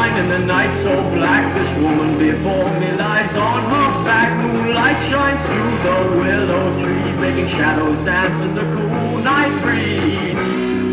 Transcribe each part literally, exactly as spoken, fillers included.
blind and the night so black. This woman before me lies on her back. Moonlight shines through the willow trees, making shadows dance in the cool night breeze.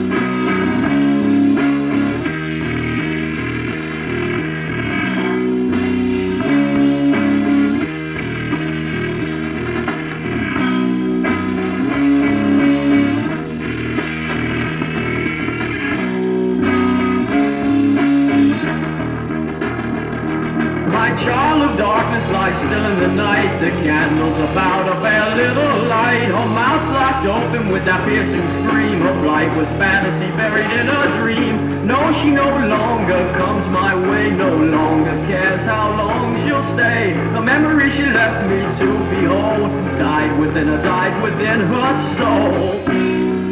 My child of darkness lies still in the night. The candles about a bare little light. Her mouth locked open with that piercing scream. Her flight was fantasy buried in a dream. No, she no longer comes my way. No longer cares how long she'll stay. The memory she left me to behold died within her, died within her soul.